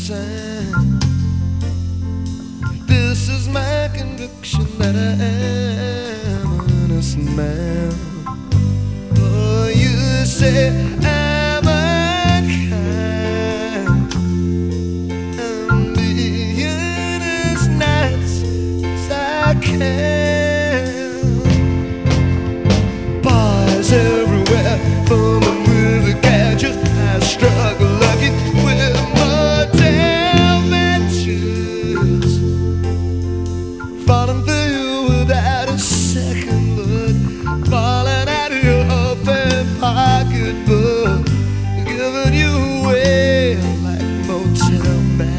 time. This is my conviction that I am an innocent man. Oh, you say